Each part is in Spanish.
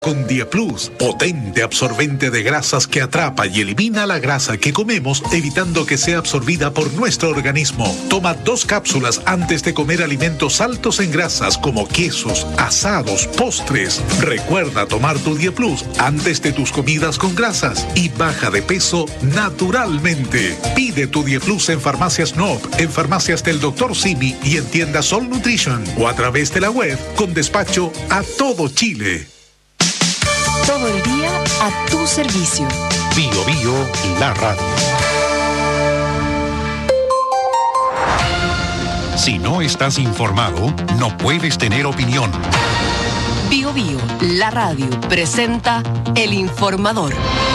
Con Día Plus, potente absorbente de grasas que atrapa y elimina la grasa que comemos, evitando que sea absorbida por nuestro organismo. Toma 2 cápsulas antes de comer alimentos altos en grasas como quesos, asados, postres. Recuerda tomar tu Día Plus antes de tus comidas con grasas y baja de peso naturalmente. Pide tu Día Plus en Farmacias Noop, en farmacias del Dr. Simi y en tiendas Sol Nutrition o a través de la web con despacho a todo Chile. Todo el día a tu servicio. Bio Bio, la radio. Si no estás informado, no puedes tener opinión. Bio Bio, la radio, presenta El Informador.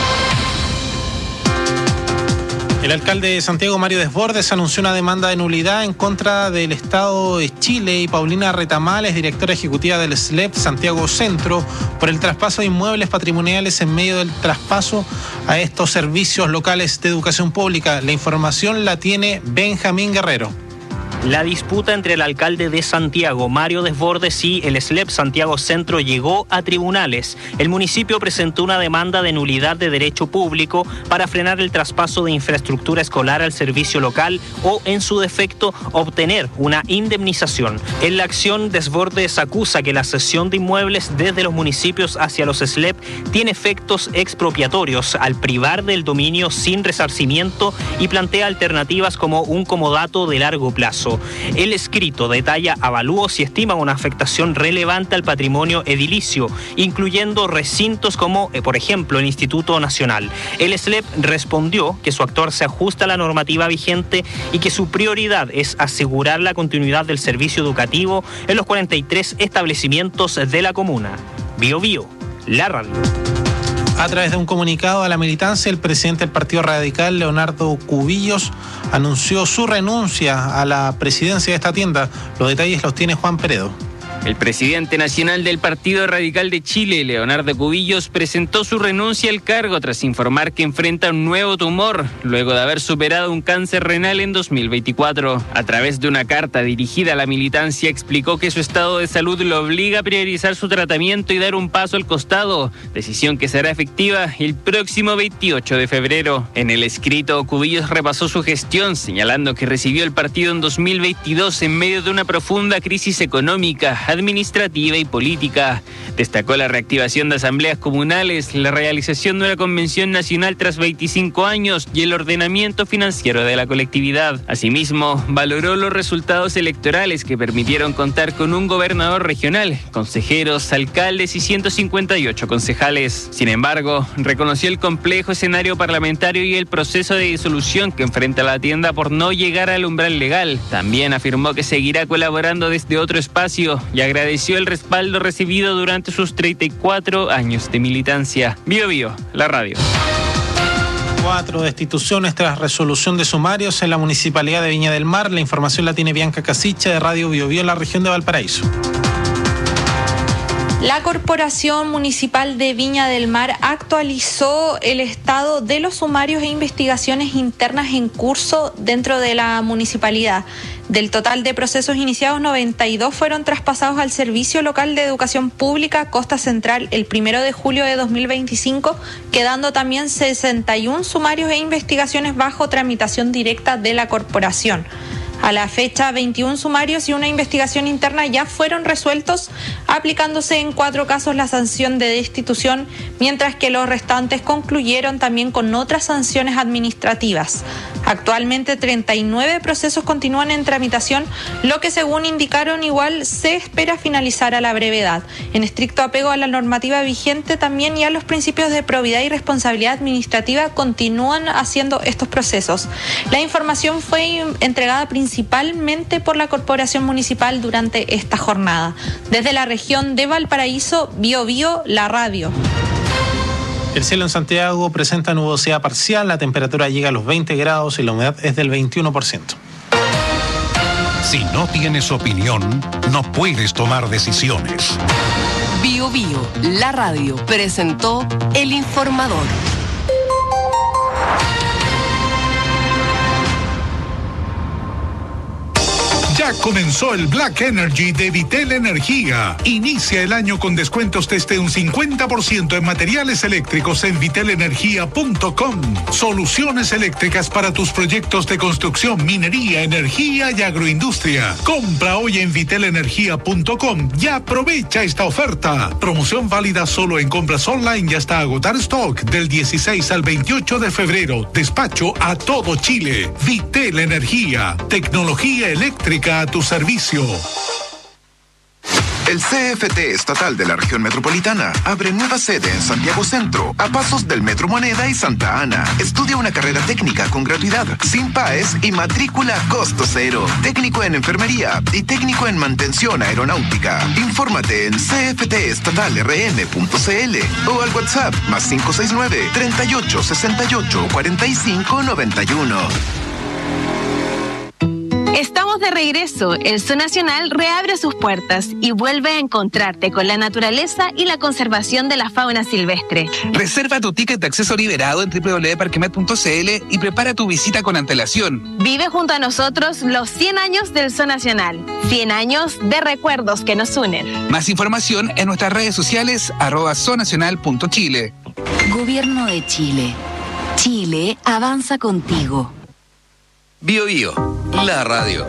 El alcalde de Santiago, Mario Desbordes, anunció una demanda de nulidad en contra del Estado de Chile y Paulina Retamales, directora ejecutiva del SLEP Santiago Centro, por el traspaso de inmuebles patrimoniales en medio del traspaso a estos servicios locales de educación pública. La información la tiene Benjamín Guerrero. La disputa entre el alcalde de Santiago, Mario Desbordes, y el SLEP Santiago Centro llegó a tribunales. El municipio presentó una demanda de nulidad de derecho público para frenar el traspaso de infraestructura escolar al servicio local o, en su defecto, obtener una indemnización. En la acción, Desbordes acusa que la cesión de inmuebles desde los municipios hacia los SLEP tiene efectos expropiatorios al privar del dominio sin resarcimiento y plantea alternativas como un comodato de largo plazo. El escrito detalla avalúos y estima una afectación relevante al patrimonio edilicio, incluyendo recintos como, por ejemplo, el Instituto Nacional. El SLEP respondió que su actuar se ajusta a la normativa vigente y que su prioridad es asegurar la continuidad del servicio educativo en los 43 establecimientos de la comuna. Bio Bio, la radio. A través de un comunicado a la militancia, el presidente del Partido Radical, Leonardo Cubillos, anunció su renuncia a la presidencia de esta tienda. Los detalles los tiene Juan Peredo. El presidente nacional del Partido Radical de Chile, Leonardo Cubillos, presentó su renuncia al cargo tras informar que enfrenta un nuevo tumor, luego de haber superado un cáncer renal en 2024. A través de una carta dirigida a la militancia, explicó que su estado de salud lo obliga a priorizar su tratamiento y dar un paso al costado, decisión que será efectiva el próximo 28 de febrero. En el escrito, Cubillos repasó su gestión, señalando que recibió el partido en 2022 en medio de una profunda crisis económica, administrativa y política. Destacó la reactivación de asambleas comunales, la realización de una convención nacional tras 25 años y el ordenamiento financiero de la colectividad. Asimismo, valoró los resultados electorales que permitieron contar con un gobernador regional, consejeros, alcaldes y 158 concejales. Sin embargo, reconoció el complejo escenario parlamentario y el proceso de disolución que enfrenta la tienda por no llegar al umbral legal. También afirmó que seguirá colaborando desde otro espacio y agradeció el respaldo recibido durante sus 34 años de militancia. Bio Bio, la radio. 4 destituciones tras resolución de sumarios en la Municipalidad de Viña del Mar. La información la tiene Bianca Casicha de Radio Bio Bio en la región de Valparaíso. La Corporación Municipal de Viña del Mar actualizó el estado de los sumarios e investigaciones internas en curso dentro de la municipalidad. Del total de procesos iniciados, 92 fueron traspasados al Servicio Local de Educación Pública Costa Central el 1 de julio de 2025, quedando también 61 sumarios e investigaciones bajo tramitación directa de la corporación. A la fecha, 21 sumarios y una investigación interna ya fueron resueltos, aplicándose en 4 casos la sanción de destitución, mientras que los restantes concluyeron también con otras sanciones administrativas. Actualmente 39 procesos continúan en tramitación, lo que según indicaron igual se espera finalizar a la brevedad, en estricto apego a la normativa vigente también y a los principios de probidad y responsabilidad administrativa continúan haciendo estos procesos. La información fue entregada principalmente por la Corporación Municipal durante esta jornada. Desde la región de Valparaíso, Bio Bio, la radio. El cielo en Santiago presenta nubosidad parcial, la temperatura llega a los 20 grados y la humedad es del 21%. Si no tienes opinión, no puedes tomar decisiones. Bio Bio, la radio, presentó El Informador. Ya comenzó el Black Energy de Vitel Energía. Inicia el año con descuentos desde un 50% en materiales eléctricos en vitelenergia.com. Soluciones eléctricas para tus proyectos de construcción, minería, energía y agroindustria. Compra hoy en vitelenergia.com y aprovecha esta oferta. Promoción válida solo en compras online y hasta agotar stock del 16 al 28 de febrero. Despacho a todo Chile. Vitel Energía. Tecnología eléctrica a tu servicio. El CFT estatal de la región metropolitana abre nueva sede en Santiago Centro, a pasos del Metro Moneda y Santa Ana. Estudia una carrera técnica con gratuidad, sin PAES y matrícula a costo cero. Técnico en enfermería y técnico en mantención aeronáutica. Infórmate en cftestatalrm.cl o al WhatsApp +569 38 68 45 91. Estamos de regreso. El Zoo Nacional reabre sus puertas y vuelve a encontrarte con la naturaleza y la conservación de la fauna silvestre. Reserva tu ticket de acceso liberado en www.parquemet.cl y prepara tu visita con antelación. Vive junto a nosotros los 100 años del Zoo Nacional. 100 años de recuerdos que nos unen. Más información en nuestras redes sociales @zoonacional.chile. Gobierno de Chile. Chile avanza contigo. Bio Bio, la radio.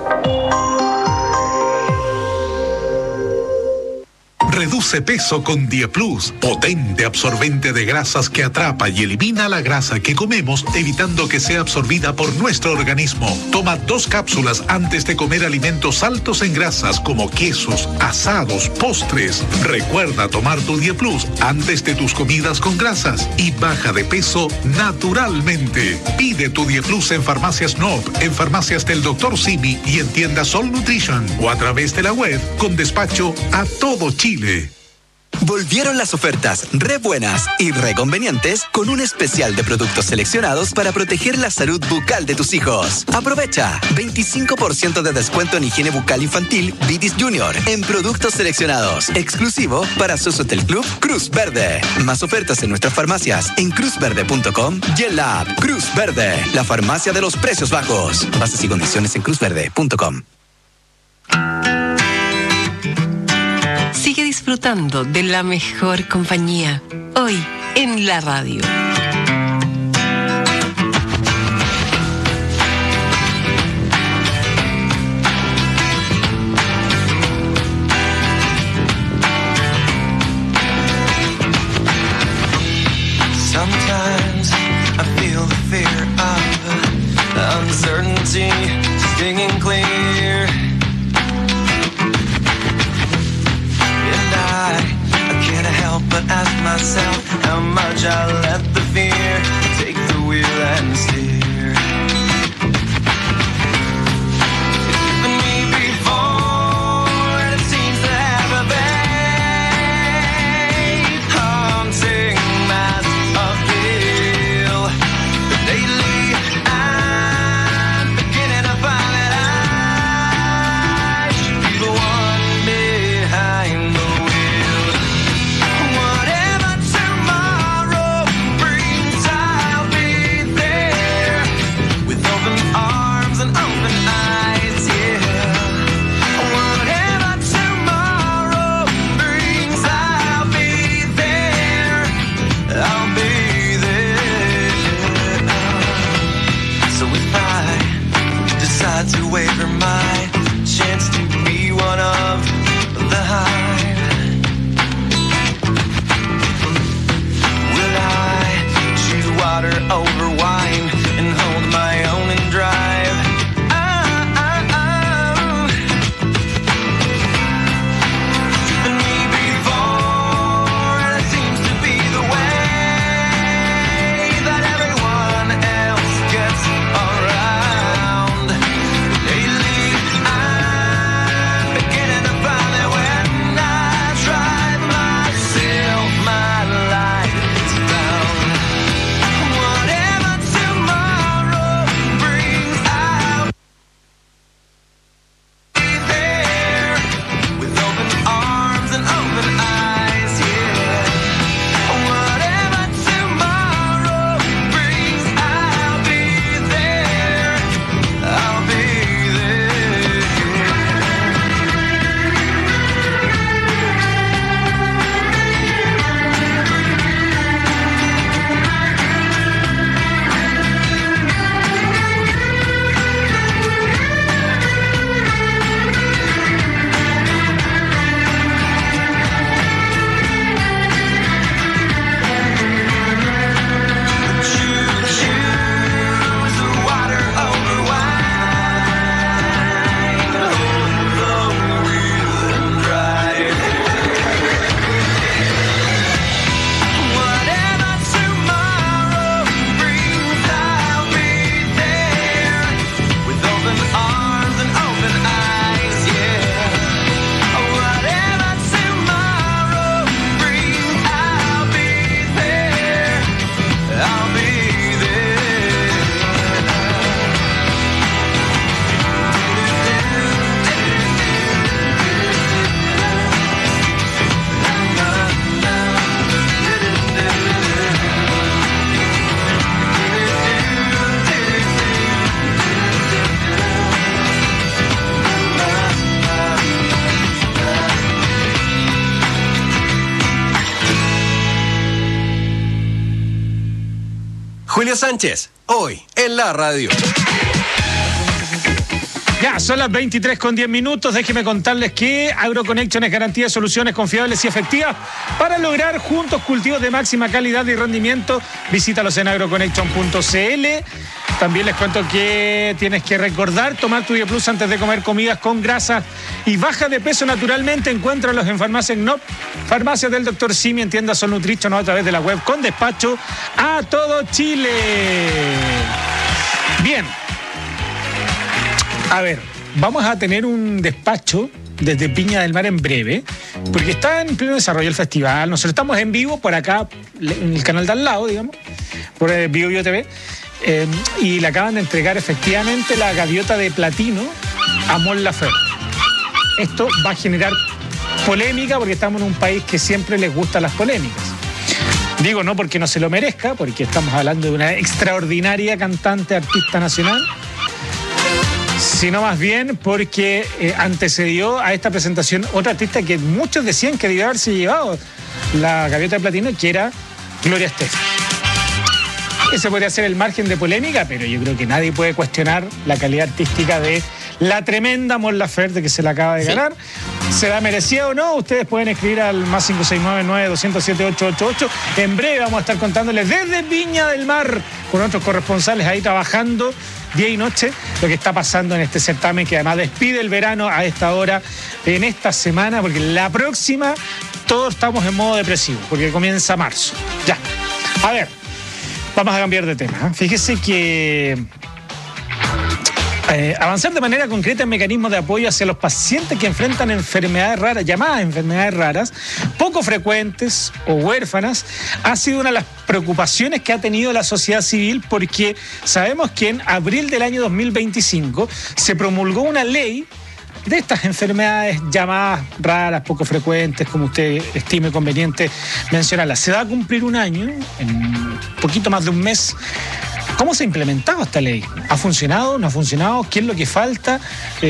Reduce peso con Dieplus, potente absorbente de grasas que atrapa y elimina la grasa que comemos, evitando que sea absorbida por nuestro organismo. Toma 2 cápsulas antes de comer alimentos altos en grasas como quesos, asados, postres. Recuerda tomar tu Dieplus antes de tus comidas con grasas y baja de peso naturalmente. Pide tu Dieplus en Farmacias Nob, en Farmacias del Dr. Simi y en tiendas Sol Nutrition o a través de la web con despacho a todo Chile. Volvieron las ofertas re buenas y re convenientes con un especial de productos seleccionados para proteger la salud bucal de tus hijos. Aprovecha 25% de descuento en higiene bucal infantil Vitis Junior en productos seleccionados, exclusivo para socios del Club Cruz Verde. Más ofertas en nuestras farmacias en cruzverde.com y en la app Cruz Verde, la farmacia de los precios bajos. Bases y condiciones en cruzverde.com. Sigue disfrutando de la mejor compañía, hoy en la radio. Sometimes I feel the fear of the uncertainty stinging clear. I can't help but ask myself how much I let the fear take the wheel and steer. It's given me before, and it seems to have a vague, haunting mass appeal. But lately I'm beginning to find that I should be the one behind the whatever tomorrow brings, I'll be there. Julio Sánchez, hoy en la radio. Ya, son las 23:10. Déjenme contarles que AgroConnection es garantía de soluciones confiables y efectivas para lograr juntos cultivos de máxima calidad y rendimiento. Visítalos en agroconnection.cl. También les cuento que tienes que recordar tomar tu BioPlus antes de comer comidas con grasa y baja de peso naturalmente. Encuéntralos en Farmacias NOP, Farmacias del Dr. Simi, en tiendas Sol Nutrition o a través de la web con despacho a todo Chile. Bien. A ver, vamos a tener un despacho desde Viña del Mar en breve, porque está en pleno desarrollo el festival. Nosotros estamos en vivo por acá, en el canal de al lado, digamos, por Bio TV, y le acaban de entregar efectivamente la gaviota de platino a Mon Laferte. Esto va a generar polémica porque estamos en un país que siempre les gustan las polémicas. Digo, no porque no se lo merezca, porque estamos hablando de una extraordinaria cantante, artista nacional, sino más bien porque antecedió a esta presentación otra artista que muchos decían que debía haberse llevado la gaviota de platino, que era Gloria Estefan. Ese podría ser el margen de polémica, pero yo creo que nadie puede cuestionar la calidad artística de la tremenda Mon Laferte que se la acaba de ganar. ¿Se la merecía o no? Ustedes pueden escribir al más 569-920-78888. En breve vamos a estar contándoles desde Viña del Mar, con otros corresponsales ahí trabajando día y noche, lo que está pasando en este certamen, que además despide el verano a esta hora, en esta semana, porque la próxima todos estamos en modo depresivo, porque comienza marzo. Ya. A ver, vamos a cambiar de tema. Fíjese que avanzar de manera concreta en mecanismos de apoyo hacia los pacientes que enfrentan enfermedades raras, llamadas enfermedades raras, poco frecuentes o huérfanas, ha sido una de las preocupaciones que ha tenido la sociedad civil, porque sabemos que en abril del año 2025 se promulgó una ley de estas enfermedades llamadas raras, poco frecuentes, como usted estime conveniente mencionarlas. Se va a cumplir un año, en un poquito más de un mes. ¿Cómo se ha implementado esta ley? ¿Ha funcionado? ¿No ha funcionado? ¿Qué es lo que falta?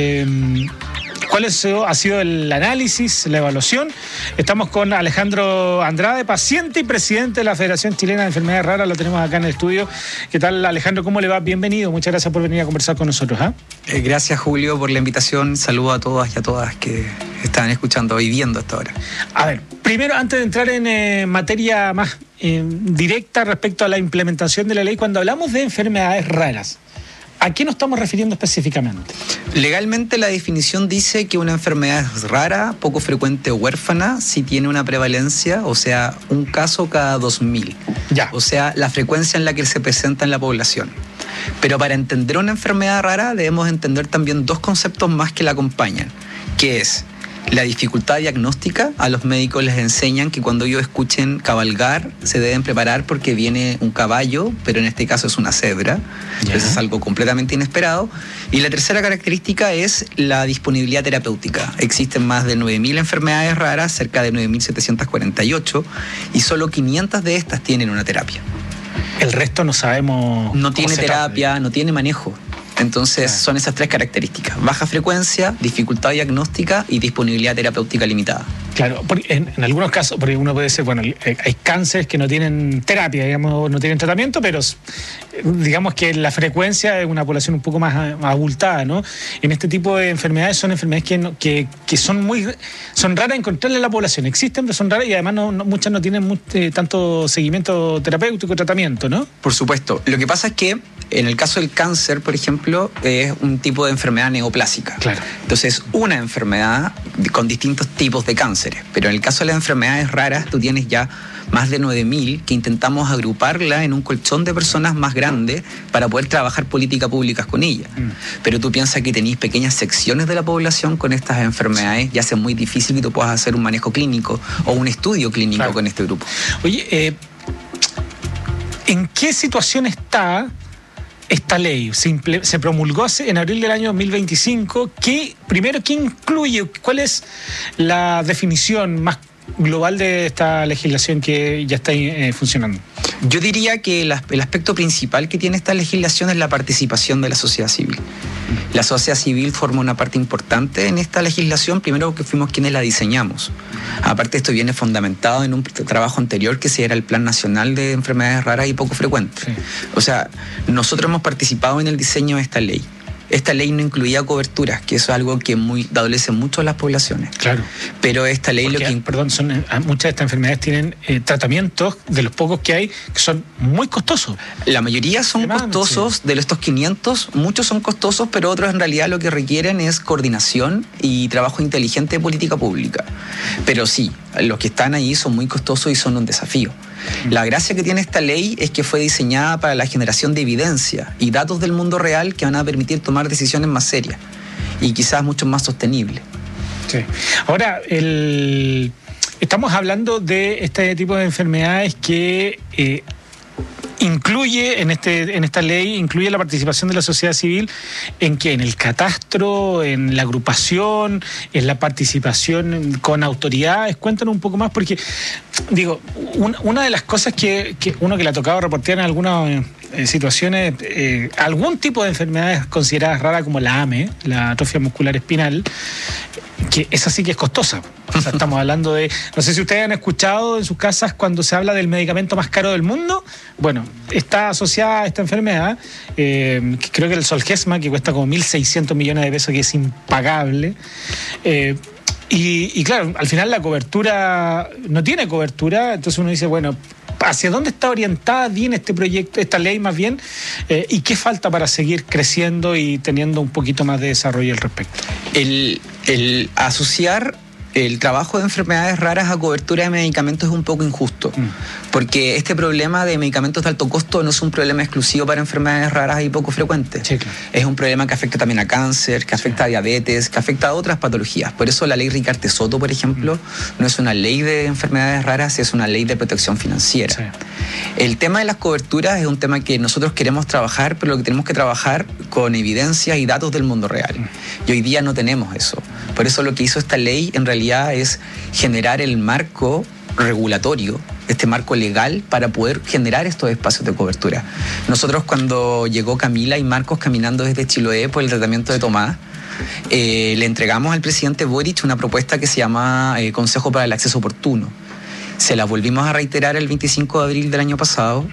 ¿Cuál ha sido el análisis, la evaluación? Estamos con Alejandro Andrade, paciente y presidente de la Federación Chilena de Enfermedades Raras. Lo tenemos acá en el estudio. ¿Qué tal, Alejandro? ¿Cómo le va? Bienvenido. Muchas gracias por venir a conversar con nosotros. Gracias, Julio, por la invitación. Saludo a todas y a todas que están escuchando y viendo hasta ahora. A ver, primero, antes de entrar en materia más directa respecto a la implementación de la ley, cuando hablamos de enfermedades raras, ¿a qué nos estamos refiriendo específicamente? Legalmente la definición dice que una enfermedad es rara, poco frecuente o huérfana si tiene una prevalencia, o sea, un caso cada 2.000. Ya. O sea, la frecuencia en la que se presenta en la población. Pero para entender una enfermedad rara debemos entender también dos conceptos más que la acompañan, que es la dificultad diagnóstica. A los médicos les enseñan que cuando ellos escuchen cabalgar se deben preparar porque viene un caballo, pero en este caso es una cebra. Entonces es algo completamente inesperado. Y la tercera característica es la disponibilidad terapéutica. Existen más de 9.000 enfermedades raras, cerca de 9.748, y solo 500 de estas tienen una terapia. El resto no sabemos. No tiene terapia, no tiene manejo. Entonces son esas tres características: baja frecuencia, dificultad diagnóstica y disponibilidad terapéutica limitada. Claro, en algunos casos, porque uno puede ser, bueno, hay cánceres que no tienen terapia, digamos, no tienen tratamiento, pero digamos que la frecuencia es una población un poco más abultada, ¿no? En este tipo de enfermedades son enfermedades que son raras encontrarle en la población. Existen, pero son raras y además muchas no tienen tanto seguimiento terapéutico, tratamiento, ¿no? Por supuesto. Lo que pasa es que en el caso del cáncer, por ejemplo, es un tipo de enfermedad neoplásica. Claro. Entonces, una enfermedad con distintos tipos de cánceres. Pero en el caso de las enfermedades raras, tú tienes ya más de 9.000 que intentamos agruparla en un colchón de personas más grande para poder trabajar políticas públicas con ellas. Pero tú piensas que tenéis pequeñas secciones de la población con estas enfermedades, ya sea muy difícil que tú puedas hacer un manejo clínico o un estudio clínico con este grupo. Oye, ¿en qué situación está esta ley? Se promulgó en abril del año 2025. ¿Qué incluye? ¿Cuál es la definición más global de esta legislación que ya está funcionando? Yo diría que el aspecto principal que tiene esta legislación es la participación de la sociedad civil. La sociedad civil forma una parte importante en esta legislación, primero porque fuimos quienes la diseñamos. Aparte, esto viene fundamentado en un trabajo anterior que se era el Plan Nacional de Enfermedades Raras y Poco Frecuentes. Sí. O sea, nosotros hemos participado en el diseño de esta ley. Esta ley no incluía coberturas, que eso es algo que adolece mucho a las poblaciones. Claro. Pero esta ley muchas de estas enfermedades tienen tratamientos, de los pocos que hay, que son muy costosos. La mayoría son costosos, de estos 500, muchos son costosos, pero otros en realidad lo que requieren es coordinación y trabajo inteligente de política pública. Pero sí, los que están ahí son muy costosos y son un desafío. La gracia que tiene esta ley es que fue diseñada para la generación de evidencia y datos del mundo real que van a permitir tomar decisiones más serias y quizás mucho más sostenibles. Sí. Ahora, estamos hablando de este tipo de enfermedades que incluye en esta ley, incluye la participación de la sociedad civil en el catastro, en la agrupación, en la participación con autoridades. Cuéntanos un poco más, porque digo, una de las cosas que uno que le ha tocado reportear en algunas situaciones, algún tipo de enfermedades consideradas raras como la AME, la atrofia muscular espinal, que esa sí que es costosa. O sea, estamos hablando de, no sé si ustedes han escuchado en sus casas cuando se habla del medicamento más caro del mundo. Bueno, está asociada a esta enfermedad, creo que el Zolgensma, que cuesta como 1.600 millones de pesos, que es impagable. Y claro, al final la cobertura no tiene cobertura, entonces uno dice, bueno, ¿hacia dónde está orientada bien este proyecto, esta ley más bien? ¿Y qué falta para seguir creciendo y teniendo un poquito más de desarrollo al respecto? El asociar el trabajo de enfermedades raras a cobertura de medicamentos es un poco injusto, porque este problema de medicamentos de alto costo no es un problema exclusivo para enfermedades raras y poco frecuentes. Sí, claro. Es un problema que afecta también a cáncer, que afecta a diabetes, que afecta a otras patologías. Por eso la ley Ricarte Soto, por ejemplo, no es una ley de enfermedades raras, es una ley de protección financiera. Sí. El tema de las coberturas es un tema que nosotros queremos trabajar, pero lo que tenemos que trabajar con evidencia y datos del mundo real. Y hoy día no tenemos eso. Por eso lo que hizo esta ley en realidad es generar el marco regulatorio, este marco legal para poder generar estos espacios de cobertura. Nosotros, cuando llegó Camila y Marcos caminando desde Chiloé por el tratamiento de Tomás, le entregamos al presidente Boric una propuesta que se llama Consejo para el Acceso Oportuno. Se la volvimos a reiterar el 25 de abril del año pasado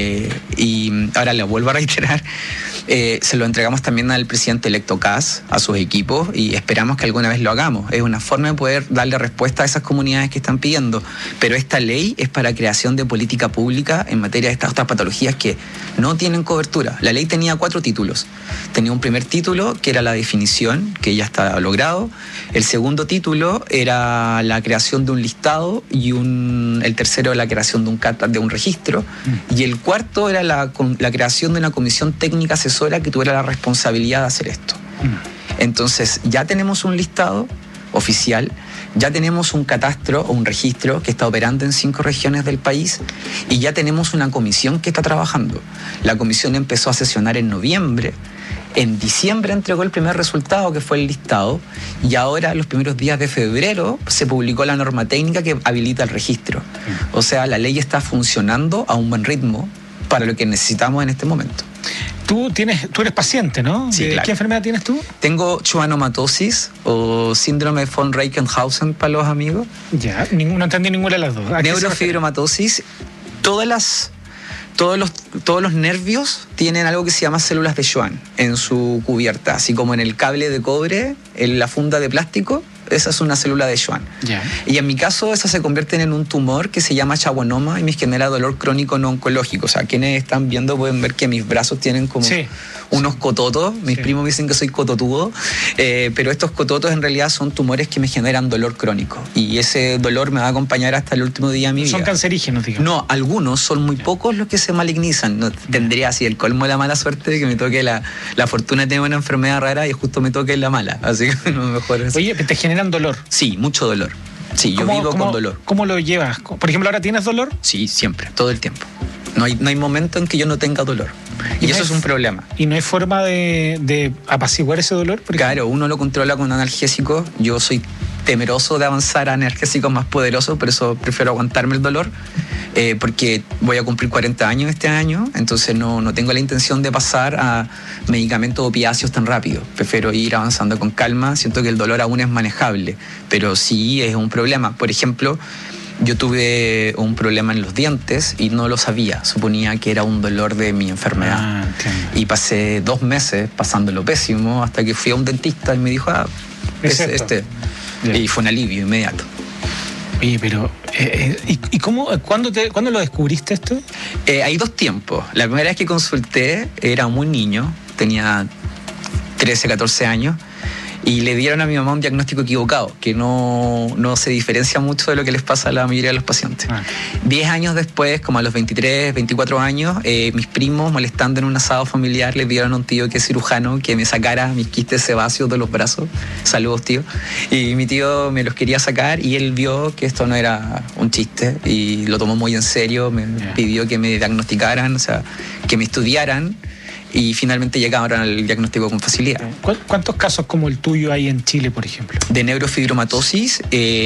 y ahora la vuelvo a reiterar. Se lo entregamos también al presidente electo Kast, a sus equipos, y esperamos que alguna vez lo hagamos. Es una forma de poder darle respuesta a esas comunidades que están pidiendo. Pero esta ley es para creación de política pública en materia de estas otras patologías que no tienen cobertura. La ley tenía 4 títulos. Tenía un primer título, que era la definición, que ya está logrado. El segundo título era la creación de un listado y el tercero la creación de un registro. Y el cuarto era la creación de una comisión técnica asesora que tuviera la responsabilidad de hacer esto. Entonces, ya tenemos un listado oficial, ya tenemos un catastro o un registro que está operando en 5 regiones del país y ya tenemos una comisión que está trabajando. La comisión empezó a sesionar en noviembre. En diciembre entregó el primer resultado, que fue el listado, y ahora, los primeros días de febrero, se publicó la norma técnica que habilita el registro. O sea, la ley está funcionando a un buen ritmo para lo que necesitamos en este momento. Tú eres paciente, ¿no? Sí, claro. ¿Qué enfermedad tienes tú? Tengo schwannomatosis o síndrome von Reichenhausen para los amigos. Ya, no entendí ninguna de las dos. Neurofibromatosis. Todos los nervios tienen algo que se llama células de Schwann en su cubierta, así como en el cable de cobre, en la funda de plástico. Esa es una célula de Schwann. Yeah. Y en mi caso, esas se convierten en un tumor que se llama schwannoma y me genera dolor crónico no oncológico. O sea, quienes están viendo pueden ver que mis brazos tienen como unos cototos. Mis primos me dicen que soy cototudo, pero estos cototos en realidad son tumores que me generan dolor crónico. Y ese dolor me va a acompañar hasta el último día de mi vida. ¿Son cancerígenos, digamos? No, algunos, son muy pocos los que se malignizan. No, tendría así el colmo de la mala suerte de que me toque la fortuna de tener una enfermedad rara y justo me toque la mala. Así que no mejor eso. Oye, ¿te generan dolor? Sí, mucho dolor. Sí, yo vivo con dolor. ¿Cómo lo llevas? Por ejemplo, ¿ahora tienes dolor? Sí, siempre, todo el tiempo. No hay momento en que yo no tenga dolor. Y eso es un problema. ¿Y no hay forma de apaciguar ese dolor? Claro, uno lo controla con analgésicos. Yo soy temeroso de avanzar a analgésicos más poderosos, por eso prefiero aguantarme el dolor, porque voy a cumplir 40 años este año, entonces no tengo la intención de pasar a medicamentos opiáceos tan rápido. Prefiero ir avanzando con calma, siento que el dolor aún es manejable, pero sí es un problema. Por ejemplo, yo tuve un problema en los dientes y no lo sabía, suponía que era un dolor de mi enfermedad. Y pasé 2 meses pasándolo pésimo hasta que fui a un dentista y me dijo, y fue un alivio inmediato. Oye, pero ¿y cuándo lo descubriste esto? Hay 2 tiempos. La primera vez que consulté era muy niño, tenía 13, 14 años, y le dieron a mi mamá un diagnóstico equivocado, que no se diferencia mucho de lo que les pasa a la mayoría de los pacientes. 10 años después, como a los 23, 24 años, mis primos, molestando en un asado familiar, le pidieron a un tío que es cirujano que me sacara mis quistes sebáceos de los brazos. Saludos, tío. Y mi tío me los quería sacar y él vio que esto no era un chiste y lo tomó muy en serio, me pidió que me diagnosticaran, o sea, que me estudiaran. Y finalmente llegaron al diagnóstico con facilidad. ¿Cuántos casos como el tuyo hay en Chile, por ejemplo? De neurofibromatosis,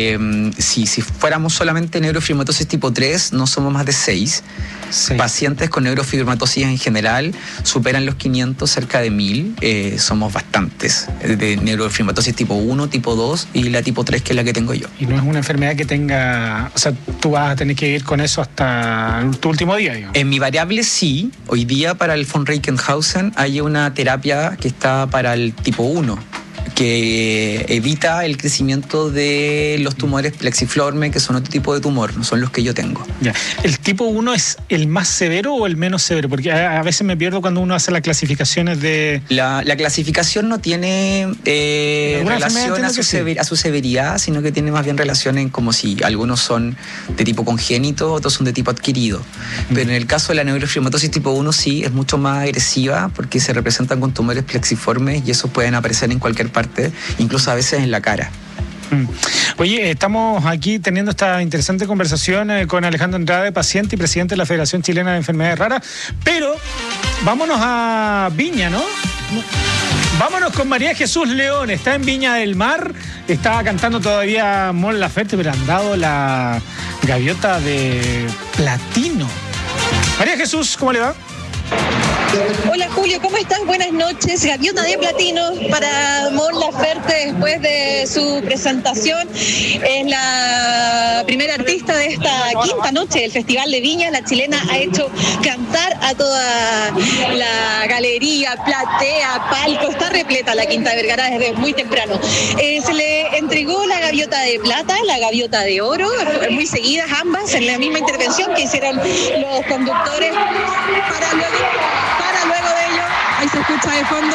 si fuéramos solamente neurofibromatosis tipo 3, no somos más de 6. Pacientes con neurofibromatosis en general superan los 500, cerca de 1000. Somos bastantes. De neurofibromatosis tipo 1, tipo 2 y la tipo 3, que es la que tengo yo. Y no es una enfermedad que tenga... O sea, tú vas a tener que ir con eso hasta tu último día, digamos. En mi variable sí. Hoy día para el von Reichenhausen hay una terapia que está para el tipo 1, que evita el crecimiento de los tumores plexiformes, que son otro tipo de tumor, no son los que yo tengo. Ya. ¿El tipo 1 es el más severo o el menos severo? Porque a veces me pierdo cuando uno hace las clasificaciones de... La clasificación no tiene relación a su severidad, sino que tiene más bien relación en como si algunos son de tipo congénito, otros son de tipo adquirido. Pero en el caso de la neurofibromatosis tipo 1 sí es mucho más agresiva porque se representan con tumores plexiformes y esos pueden aparecer en cualquier parte, incluso a veces en la cara. Oye, estamos aquí teniendo esta interesante conversación con Alejandro Andrade, paciente y presidente de la Federación Chilena de Enfermedades Raras, pero vámonos a Viña, ¿no? Vámonos con María Jesús León, está en Viña del Mar, estaba cantando todavía Mon Laferte, pero han dado la gaviota de platino. María Jesús, ¿cómo le va? Hola Julio, ¿cómo estás? Buenas noches. Gaviota de platino para Mon Laferte después de su presentación. Es la primera artista de esta quinta noche del Festival de Viña. La chilena ha hecho cantar a toda la galería, platea, palco. Está repleta la Quinta de Vergara desde muy temprano. Se le entregó la gaviota de plata, la gaviota de oro, muy seguidas ambas en la misma intervención que hicieron los conductores para luego de ello, ahí se escucha de fondo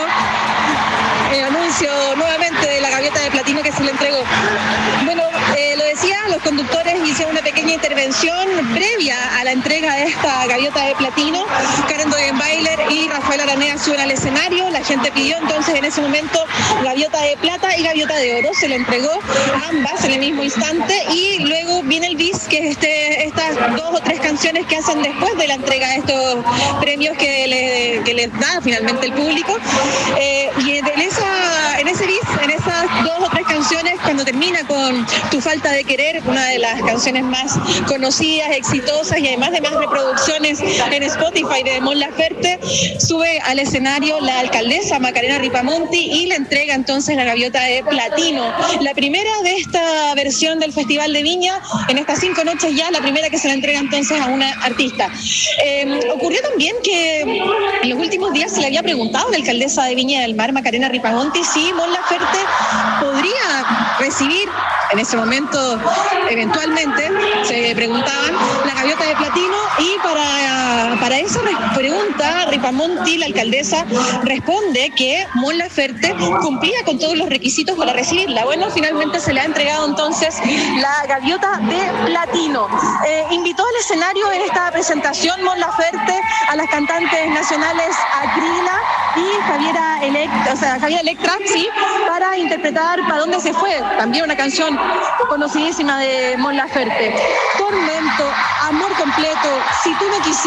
el anuncio nuevamente de la gaviota de platino que se le entregó. Bueno, lo decía, los conductores hicieron una pequeña intervención previa a la entrega de esta gaviota de platino. Karen Dogenbailer y Rafael Aranea suben al escenario. La gente pidió entonces en ese momento gaviota de plata y gaviota de oro. Se le entregó a ambas en el mismo instante y luego viene el bis, que es estas 2 o 3 canciones que hacen después de la entrega de estos premios que les da finalmente el público. Y en ese bis, en esas 2 o 3 canciones, cuando termina con Tu falta de querer, una de las canciones más conocidas, exitosas y además de más reproducciones en Spotify de Mon Laferte, sube al escenario la alcaldesa Macarena Ripamonti y le entrega entonces la gaviota de platino. La primera de esta versión del Festival de Viña, en estas 5 noches ya, la primera que se la entrega entonces a una artista. Ocurrió también que en los últimos días se le había preguntado a la alcaldesa de Viña del Mar, Macarena Ripamonti, si Mon Laferte podría recibir en ese momento, eventualmente, se preguntaban, la gaviota de platino, y para esa pregunta, Ripamonti, la alcaldesa, responde que Mon Laferte cumplía con todos los requisitos para recibirla. Bueno, finalmente se le ha entregado entonces la gaviota de platino. Invitó al escenario en esta presentación Mon Laferte a las cantantes nacionales Acrila y Javiera Electra, sí, para interpretar ¿Pa' dónde se fue? También una canción conocidísima de Mon Laferte. Tormento, Amor completo, Si tú me quisieras,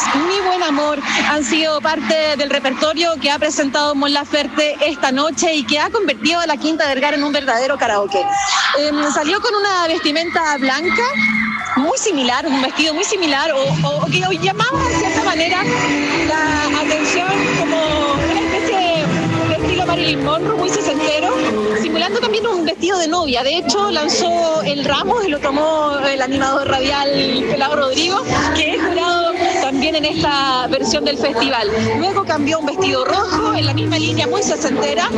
Mi Buen Amor han sido parte del repertorio que ha presentado Mon Laferte esta noche y que ha convertido a la Quinta Vergara en un verdadero karaoke. Salió con una vestimenta blanca, muy similar, un vestido muy similar, o que llamaba de cierta manera la atención como una especie de estilo Marilyn Monroe, muy sesentero, simulando también un vestido de novia. De hecho, lanzó el ramo y lo tomó el animador radial Pelao Rodrigo, que es jurado también en esta versión del festival. Luego cambió un vestido rojo en la misma línea, muy sesentera,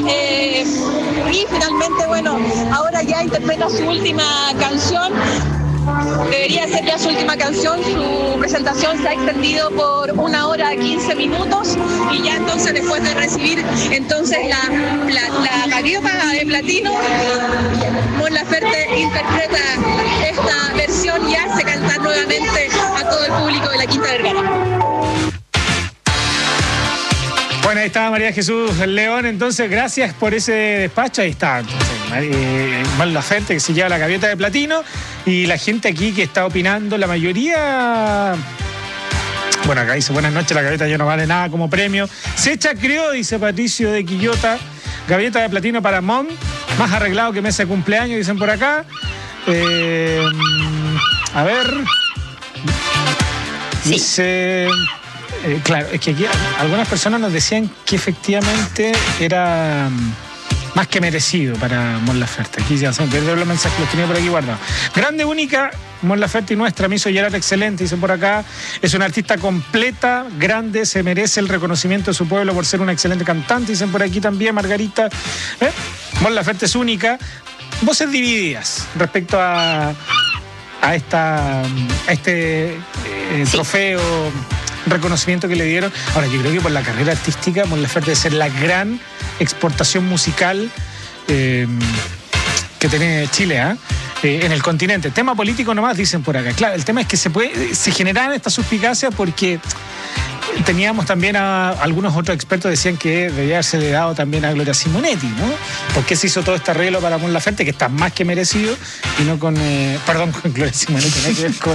y finalmente, bueno, ahora ya interpreta su última canción. Debería ser ya su última canción. Su presentación se ha extendido por 1 hora 15 minutos y ya entonces, después de recibir entonces la gaviota de platino, Mon Laferte interpreta esta versión y hace cantar nuevamente a todo el público de la Quinta Vergara. Bueno, ahí estaba María Jesús León, entonces gracias por ese despacho. Ahí está Mon Laferte, que se lleva la gaviota de platino, y la gente aquí que está opinando, la mayoría... Bueno, acá dice: buenas noches, la gaviota ya no vale nada como premio. Se chacreó, dice Patricio de Quillota. Gaviota de platino para Mon, más arreglado que mesa de cumpleaños, dicen por acá. A ver... Sí. Dice... claro, es que aquí algunas personas nos decían que efectivamente era más que merecido para Mon Laferte. Aquí ya se me perdieron los mensajes, los tenía por aquí guardados. Grande, única, Mon Laferte y nuestra, me hizo llorar excelente, dicen por acá. Es una artista completa, grande, se merece el reconocimiento de su pueblo por ser una excelente cantante, dicen por aquí también, Margarita. Mon Laferte es única. Voces divididas respecto a este trofeo, reconocimiento que le dieron. Ahora, yo creo que por la carrera artística, Mon Laferte debe ser la gran exportación musical que tiene Chile, en el continente. Tema político nomás, dicen por acá. Claro, el tema es que se generaban estas suspicacias porque teníamos también a algunos otros expertos decían que debía haberse dado también a Gloria Simonetti, ¿no? ¿Por qué se hizo todo este arreglo para Mon Laferte, que está más que merecido, y no con con Gloria Simonetti, no hay que ver con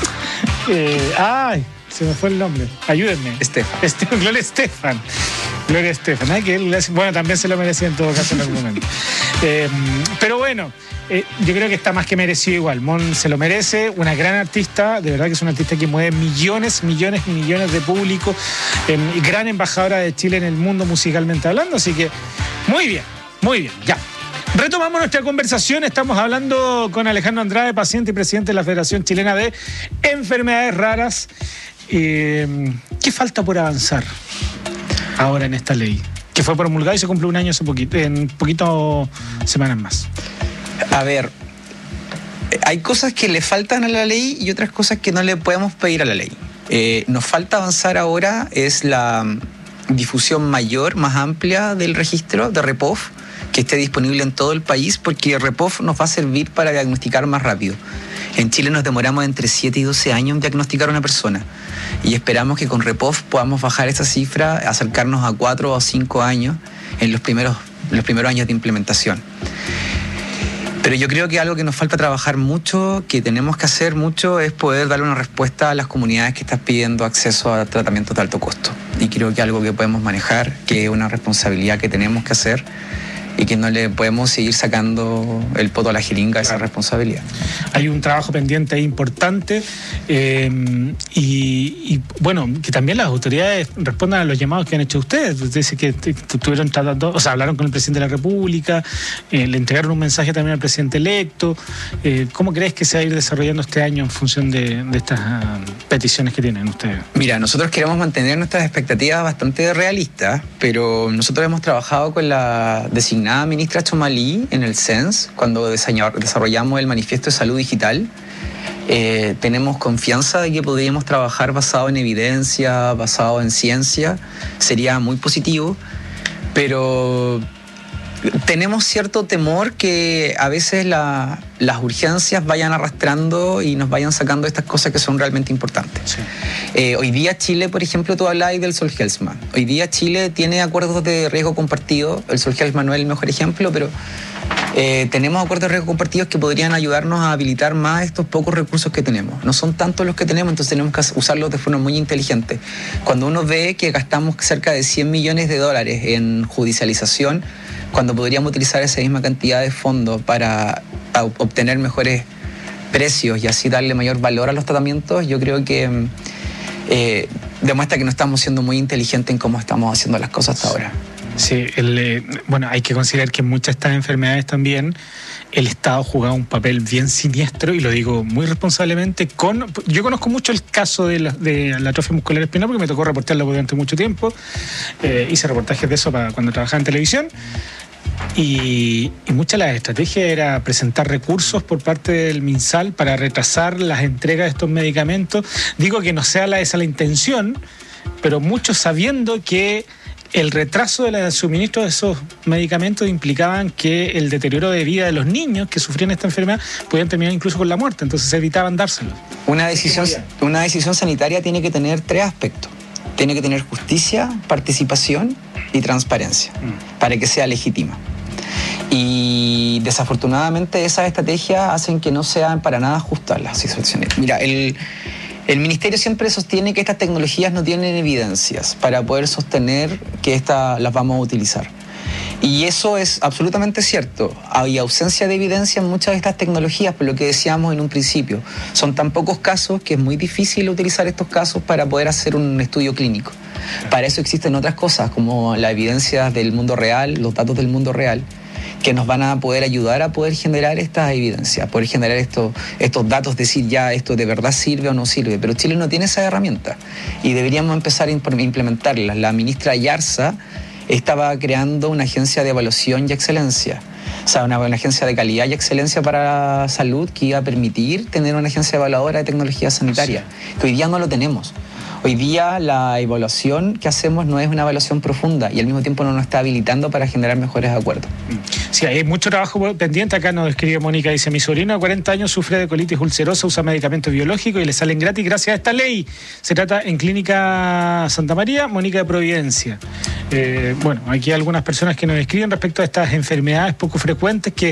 se me fue el nombre, ayúdenme. Gloria Estefan. Bueno, también se lo merecía en todo caso en algún momento. Pero bueno, yo creo que está más que merecido igual. Mon se lo merece, una gran artista, de verdad que es una artista que mueve millones de público, gran embajadora de Chile en el mundo musicalmente hablando, así que muy bien, ya. Retomamos nuestra conversación, estamos hablando con Alejandro Andrade, paciente y presidente de la Federación Chilena de Enfermedades Raras. ¿Qué falta por avanzar ahora en esta ley? Que fue promulgada y se cumple un año en poquito semanas más. A ver, hay cosas que le faltan a la ley y otras cosas que no le podemos pedir a la ley. Nos falta avanzar ahora es la difusión mayor, más amplia del registro de REPOF, que esté disponible en todo el país, porque REPOF nos va a servir para diagnosticar más rápido. En Chile nos demoramos entre 7 y 12 años en diagnosticar a una persona y esperamos que con REPOF podamos bajar esa cifra, acercarnos a 4 o 5 años en los primeros años de implementación. Pero yo creo que algo que nos falta trabajar mucho, que tenemos que hacer mucho, es poder darle una respuesta a las comunidades que están pidiendo acceso a tratamientos de alto costo. Y creo que algo que podemos manejar, que es una responsabilidad que tenemos que hacer, y que no le podemos seguir sacando el poto a la jeringa a esa responsabilidad. Hay un trabajo pendiente ahí importante y bueno, que también las autoridades respondan a los llamados que han hecho ustedes. Dice que estuvieron tratando, o sea, hablaron con el presidente de la República, le entregaron un mensaje también al presidente electo. ¿Cómo crees que se va a ir desarrollando este año en función de estas peticiones que tienen ustedes? Mira, nosotros queremos mantener nuestras expectativas bastante realistas, pero nosotros hemos trabajado con la designada ministra Chomalí en el CENS cuando desarrollamos el manifiesto de salud digital. Tenemos confianza de que podríamos trabajar basado en evidencia, basado en ciencia. Sería muy positivo, pero tenemos cierto temor que a veces las urgencias vayan arrastrando y nos vayan sacando estas cosas que son realmente importantes. Sí. Hoy día Chile, por ejemplo, tú hablabas del Zolgensma. Hoy día Chile tiene acuerdos de riesgo compartido. El Zolgensma no es el mejor ejemplo, pero tenemos acuerdos de riesgo compartidos que podrían ayudarnos a habilitar más estos pocos recursos que tenemos. No son tantos los que tenemos, entonces tenemos que usarlos de forma muy inteligente. Cuando uno ve que gastamos cerca de $100 millones en judicialización, cuando podríamos utilizar esa misma cantidad de fondos para obtener mejores precios y así darle mayor valor a los tratamientos, yo creo que demuestra que no estamos siendo muy inteligentes en cómo estamos haciendo las cosas hasta ahora. Sí, bueno, hay que considerar que en muchas de estas enfermedades también el Estado jugaba un papel bien siniestro, y lo digo muy responsablemente. Yo conozco mucho el caso de la atrofia muscular espinal porque me tocó reportearlo durante mucho tiempo. Hice reportajes de eso cuando trabajaba en televisión. Y mucha de la estrategia era presentar recursos por parte del MinSal para retrasar las entregas de estos medicamentos. Digo que no sea esa la intención, pero muchos sabiendo que el retraso del suministro de esos medicamentos implicaban que el deterioro de vida de los niños que sufrían esta enfermedad podían terminar incluso con la muerte, entonces evitaban dárselos. Una decisión sanitaria tiene que tener 3 aspectos. Tiene que tener justicia, participación y transparencia para que sea legítima. Y desafortunadamente esas estrategias hacen que no sean para nada justas las situaciones. Mira, el Ministerio siempre sostiene que estas tecnologías no tienen evidencias para poder sostener que las vamos a utilizar. Y eso es absolutamente cierto. Hay ausencia de evidencia en muchas de estas tecnologías, por lo que decíamos en un principio. Son tan pocos casos que es muy difícil utilizar estos casos para poder hacer un estudio clínico. Para eso existen otras cosas, como la evidencia del mundo real, los datos del mundo real, que nos van a poder ayudar a poder generar estas evidencias, poder generar estos datos, decir ya esto de verdad sirve o no sirve. Pero Chile no tiene esa herramienta y deberíamos empezar a implementarlas. La ministra Yarza estaba creando una agencia de evaluación y excelencia, o sea, una agencia de calidad y excelencia para la salud que iba a permitir tener una agencia evaluadora de tecnología sanitaria, que hoy día no lo tenemos. Hoy día la evaluación que hacemos no es una evaluación profunda y al mismo tiempo no nos está habilitando para generar mejores acuerdos. Sí, hay mucho trabajo pendiente. Acá nos escribe Mónica, dice: mi sobrino de 40 años sufre de colitis ulcerosa, usa medicamentos biológicos y le salen gratis gracias a esta ley. Se trata en Clínica Santa María, Mónica de Providencia. Bueno, aquí hay algunas personas que nos escriben respecto a estas enfermedades poco frecuentes que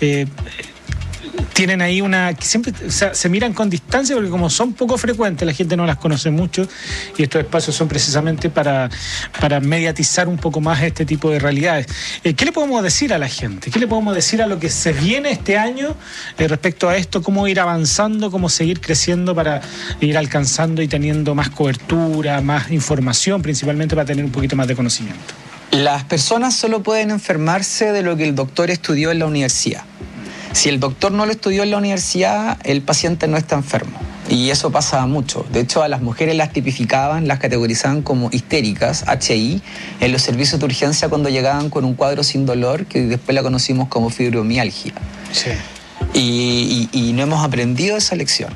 tienen ahí que siempre se miran con distancia, porque como son poco frecuentes, la gente no las conoce mucho, y estos espacios son precisamente para mediatizar un poco más este tipo de realidades. ¿Qué le podemos decir a la gente? ¿Qué le podemos decir a lo que se viene este año respecto a esto? ¿Cómo ir avanzando? ¿Cómo seguir creciendo para ir alcanzando y teniendo más cobertura, más información, principalmente para tener un poquito más de conocimiento? Las personas solo pueden enfermarse de lo que el doctor estudió en la universidad. Si el doctor no lo estudió en la universidad, el paciente no está enfermo. Y eso pasa mucho. De hecho, a las mujeres las tipificaban, las categorizaban como histéricas, HI, en los servicios de urgencia cuando llegaban con un cuadro sin dolor, que después la conocimos como fibromialgia. Sí. Y no hemos aprendido esa lección.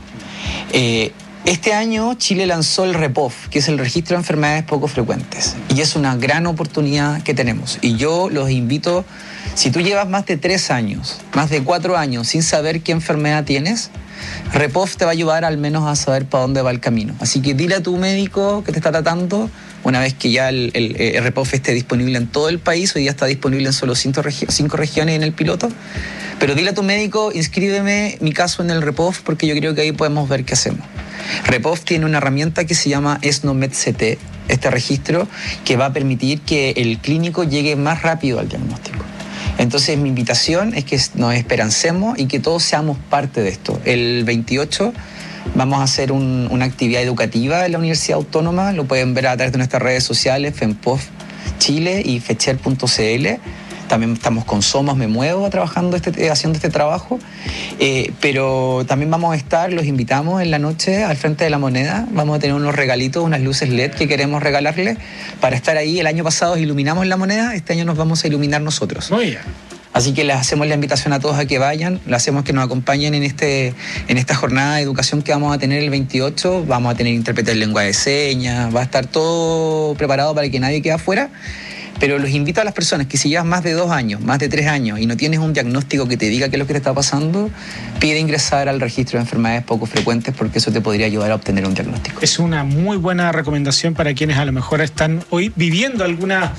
Este año Chile lanzó el REPOF, que es el Registro de Enfermedades Poco Frecuentes. Y es una gran oportunidad que tenemos. Y yo los invito, si tú llevas más de 3 años, más de 4 años sin saber qué enfermedad tienes, REPOF te va a ayudar al menos a saber para dónde va el camino. Así que dile a tu médico que te está tratando, una vez que ya el REPOF esté disponible en todo el país, hoy día está disponible en solo 5 regiones en el piloto, pero dile a tu médico: inscríbeme mi caso en el REPOF, porque yo creo que ahí podemos ver qué hacemos. REPOF tiene una herramienta que se llama ESNOMED-CT, este registro que va a permitir que el clínico llegue más rápido al diagnóstico. Entonces mi invitación es que nos esperancemos y que todos seamos parte de esto. El 28 vamos a hacer una actividad educativa en la Universidad Autónoma, lo pueden ver a través de nuestras redes sociales, FEMPOF Chile y fecher.cl. También estamos con Somos Me Muevo haciendo este trabajo, pero también vamos a estar, los invitamos en la noche al Frente de la Moneda. Vamos a tener unos regalitos, unas luces LED que queremos regalarles para estar ahí. El año pasado iluminamos la moneda, este año nos vamos a iluminar nosotros. Muy bien. Así que les hacemos la invitación a todos a que vayan, les hacemos que nos acompañen en esta jornada de educación que vamos a tener el 28. Vamos a tener intérprete de lengua de señas, va a estar todo preparado para que nadie quede afuera. Pero los invito a las personas que si llevas más de 2 años, más de 3 años y no tienes un diagnóstico que te diga qué es lo que te está pasando, pide ingresar al registro de enfermedades poco frecuentes, porque eso te podría ayudar a obtener un diagnóstico. Es una muy buena recomendación para quienes a lo mejor están hoy viviendo alguna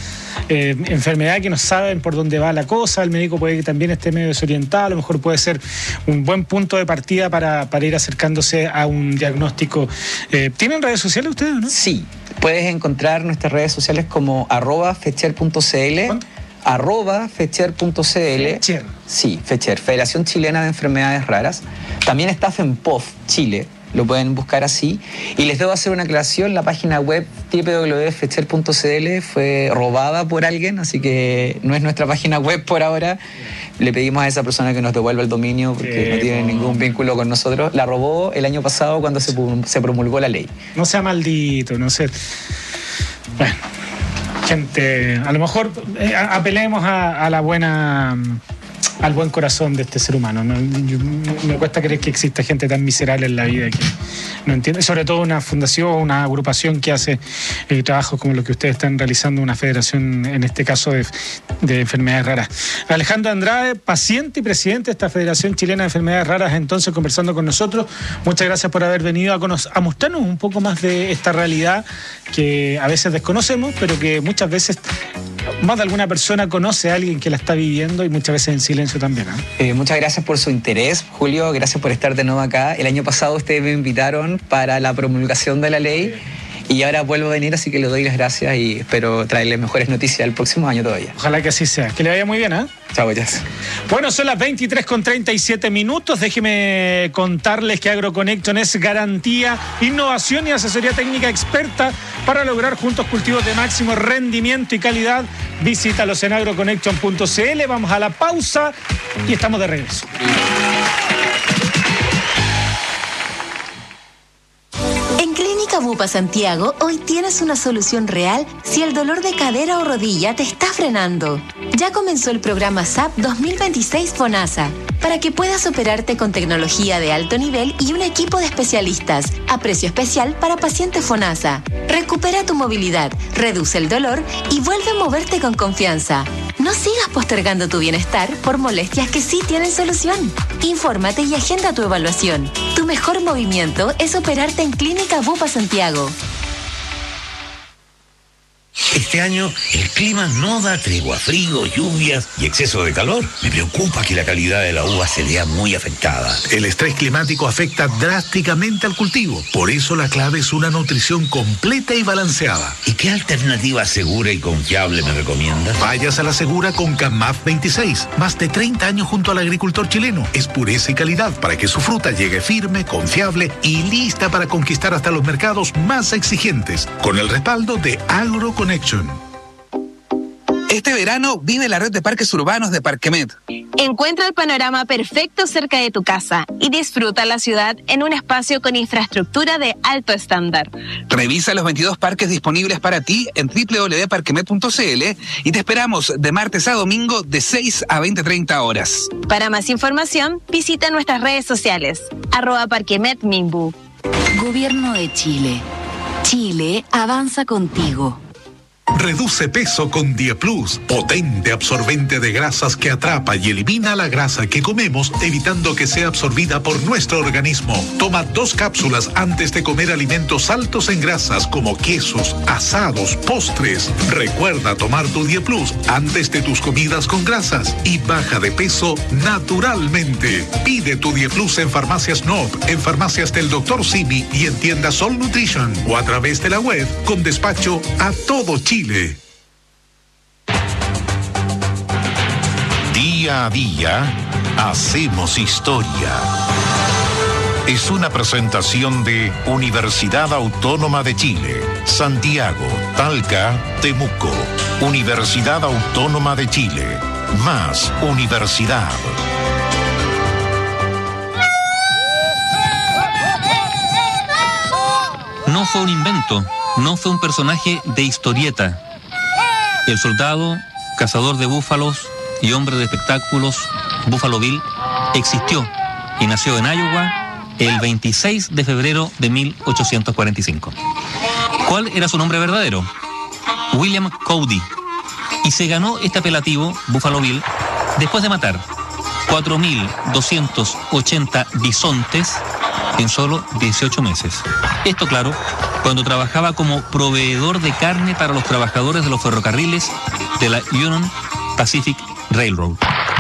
enfermedad que no saben por dónde va la cosa, el médico puede que también esté medio desorientado, a lo mejor puede ser un buen punto de partida para ir acercándose a un diagnóstico. ¿Tienen redes sociales ustedes, no? Sí, puedes encontrar nuestras redes sociales como @fecher.cl. @fecher.cl. Sí, Fecher, Federación Chilena de Enfermedades Raras. También está FEMPOF Chile, lo pueden buscar así. Y les debo hacer una aclaración, la página web www.fecher.cl fue robada por alguien, así que no es nuestra página web por ahora. Le pedimos a esa persona que nos devuelva el dominio porque no tiene ningún vínculo con nosotros. La robó el año pasado cuando se promulgó la ley. No sea maldito, no sé. Bueno. Gente, a lo mejor apelemos a la buena, al buen corazón de este ser humano. Me cuesta creer que exista gente tan miserable en la vida que no entiende. Sobre todo una fundación, una agrupación que hace trabajos como lo que ustedes están realizando, una federación, en este caso de enfermedades raras. Alejandro Andrade, paciente y presidente de esta Federación Chilena de Enfermedades Raras, entonces conversando con nosotros. Muchas gracias por haber venido a mostrarnos un poco más de esta realidad que a veces desconocemos, pero que muchas veces más de alguna persona conoce a alguien que la está viviendo y muchas veces en silencio también. Muchas gracias por su interés, Julio. Gracias por estar de nuevo acá. El año pasado ustedes me invitaron para la promulgación de la ley y ahora vuelvo a venir, así que les doy las gracias y espero traerles mejores noticias el próximo año todavía. Ojalá que así sea. Que le vaya muy bien, ¿eh? Chao, Jazz. Bueno, son las 23:37. Déjeme contarles que AgroConnection es garantía, innovación y asesoría técnica experta para lograr juntos cultivos de máximo rendimiento y calidad. Visítalos en agroconnection.cl. Vamos a la pausa y estamos de regreso. Bupa Santiago, hoy tienes una solución real si el dolor de cadera o rodilla te está frenando. Ya comenzó el programa SAP 2026 FONASA, para que puedas operarte con tecnología de alto nivel y un equipo de especialistas, a precio especial para pacientes FONASA. Recupera tu movilidad, reduce el dolor y vuelve a moverte con confianza. No sigas postergando tu bienestar por molestias que sí tienen solución. Infórmate y agenda tu evaluación. Tu mejor movimiento es operarte en Clínica Bupa Santiago. Este año el clima no da tregua, frío, lluvias y exceso de calor. Me preocupa que la calidad de la uva se vea muy afectada. El estrés climático afecta drásticamente al cultivo. Por eso la clave es una nutrición completa y balanceada. ¿Y qué alternativa segura y confiable me recomiendas? Vayas a la segura con CAMAF 26. Más de 30 años junto al agricultor chileno. Es pureza y calidad para que su fruta llegue firme, confiable y lista para conquistar hasta los mercados más exigentes. Con el respaldo de AgroConnection. Este verano vive la red de parques urbanos de Parquemet. Encuentra el panorama perfecto cerca de tu casa y disfruta la ciudad en un espacio con infraestructura de alto estándar. Revisa los 22 parques disponibles para ti en www.parquemet.cl y te esperamos de martes a domingo de 6 a 20:30 horas. Para más información, visita nuestras redes sociales, @parquemetminbu. Gobierno de Chile. Chile avanza contigo. Reduce peso con Dieplus, potente absorbente de grasas que atrapa y elimina la grasa que comemos, evitando que sea absorbida por nuestro organismo. Toma 2 cápsulas antes de comer alimentos altos en grasas como quesos, asados, postres. Recuerda tomar tu Dieplus antes de tus comidas con grasas y baja de peso naturalmente. Pide tu Dieplus en Farmacias Nob, en Farmacias del Dr. Simi y en tiendas Sol Nutrition o a través de la web con despacho a todo Chile. Día a día, hacemos historia. Es una presentación de Universidad Autónoma de Chile, Santiago, Talca, Temuco. Universidad Autónoma de Chile, más universidad. No fue un invento, no fue un personaje de historieta. El soldado, cazador de búfalos y hombre de espectáculos, Buffalo Bill, existió y nació en Iowa el 26 de febrero de 1845. ¿Cuál era su nombre verdadero? William Cody. Y se ganó este apelativo, Buffalo Bill, después de matar 4.280 bisontes en solo 18 meses. Esto, claro, cuando trabajaba como proveedor de carne para los trabajadores de los ferrocarriles de la Union Pacific Railroad.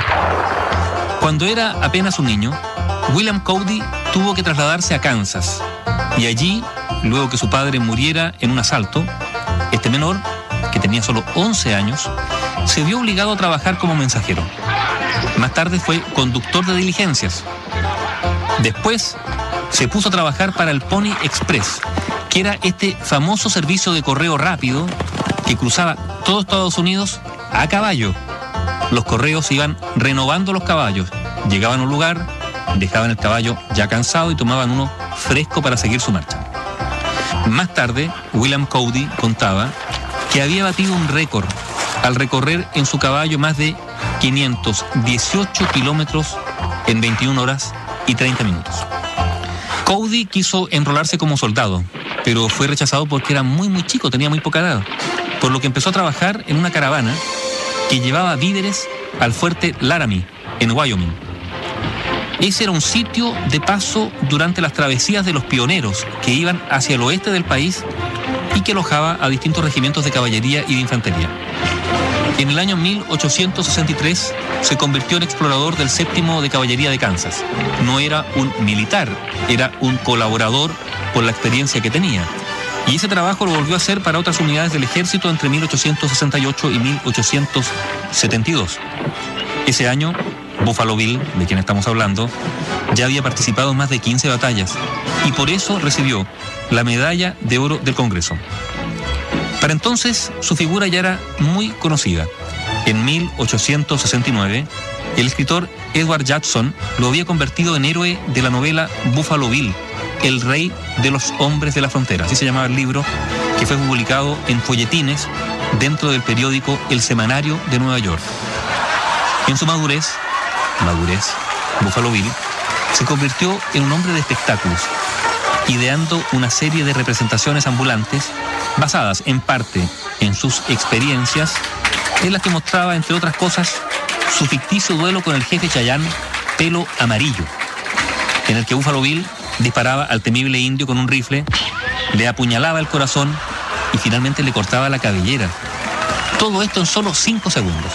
Cuando era apenas un niño, William Cody tuvo que trasladarse a Kansas y allí, luego que su padre muriera en un asalto, este menor, que tenía solo 11 años, se vio obligado a trabajar como mensajero. Más tarde fue conductor de diligencias. Después se puso a trabajar para el Pony Express, que era este famoso servicio de correo rápido que cruzaba todo Estados Unidos a caballo. Los correos iban renovando los caballos. Llegaban a un lugar, dejaban el caballo ya cansado y tomaban uno fresco para seguir su marcha. Más tarde, William Cody contaba que había batido un récord al recorrer en su caballo más de 518 kilómetros en 21 horas y 30 minutos. Cody quiso enrolarse como soldado, pero fue rechazado porque era muy chico, tenía muy poca edad, por lo que empezó a trabajar en una caravana que llevaba víveres al fuerte Laramie, en Wyoming. Ese era un sitio de paso durante las travesías de los pioneros que iban hacia el oeste del país y que alojaba a distintos regimientos de caballería y de infantería. En el año 1863 se convirtió en explorador del 7º de Caballería de Kansas. No era un militar, era un colaborador por la experiencia que tenía. Y ese trabajo lo volvió a hacer para otras unidades del ejército entre 1868 y 1872. Ese año, Buffalo Bill, de quien estamos hablando, ya había participado en más de 15 batallas y por eso recibió la Medalla de Oro del Congreso. Para entonces, su figura ya era muy conocida. En 1869, el escritor Edward Jackson lo había convertido en héroe de la novela Buffalo Bill, el rey de los hombres de la frontera. Así se llamaba el libro, que fue publicado en folletines dentro del periódico El Semanario de Nueva York. En su madurez, Buffalo Bill se convirtió en un hombre de espectáculos, ideando una serie de representaciones ambulantes basadas en parte en sus experiencias, en las que mostraba, entre otras cosas, su ficticio duelo con el jefe Chayán, Pelo Amarillo, en el que Buffalo Bill disparaba al temible indio con un rifle, le apuñalaba el corazón y finalmente le cortaba la cabellera. Todo esto en solo 5 segundos.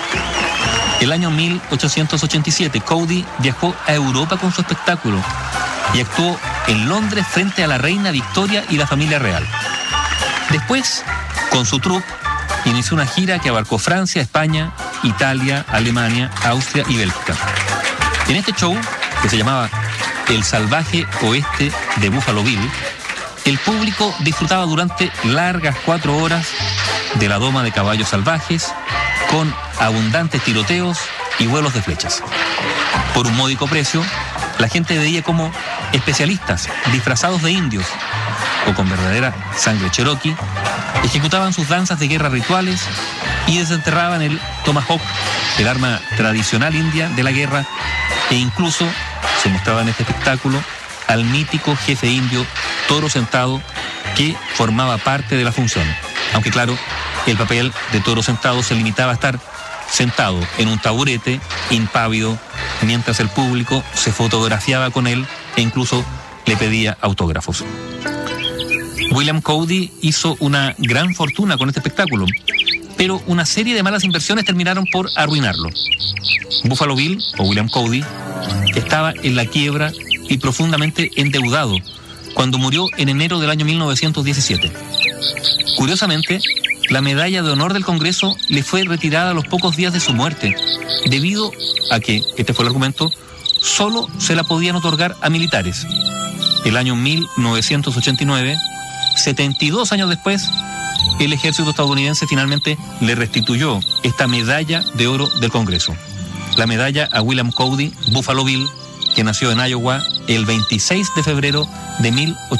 El año 1887, Cody viajó a Europa con su espectáculo y actuó en Londres frente a la reina Victoria y la familia real. Después, con su troupe, inició una gira que abarcó Francia, España, Italia, Alemania, Austria y Bélgica. En este show, que se llamaba El Salvaje Oeste de Buffalo Bill, el público disfrutaba durante largas 4 horas de la doma de caballos salvajes, con abundantes tiroteos y vuelos de flechas. Por un módico precio, la gente veía cómo especialistas disfrazados de indios o con verdadera sangre cherokee ejecutaban sus danzas de guerra rituales y desenterraban el tomahawk, el arma tradicional india de la guerra, e incluso se mostraba en este espectáculo al mítico jefe indio Toro Sentado, que formaba parte de la función. Aunque claro, el papel de Toro Sentado se limitaba a estar sentado en un taburete, impávido, mientras el público se fotografiaba con él e incluso le pedía autógrafos. William Cody hizo una gran fortuna con este espectáculo, pero una serie de malas inversiones terminaron por arruinarlo. Buffalo Bill, o William Cody, estaba en la quiebra y profundamente endeudado cuando murió en enero del año 1917. Curiosamente, la medalla de honor del Congreso le fue retirada a los pocos días de su muerte, debido a que, este fue el argumento, solo se la podían otorgar a militares. El año 1989, 72 años después, el ejército estadounidense finalmente le restituyó esta medalla de oro del Congreso. La medalla a William Cody, Buffalo Bill, que nació en Iowa el 26 de febrero de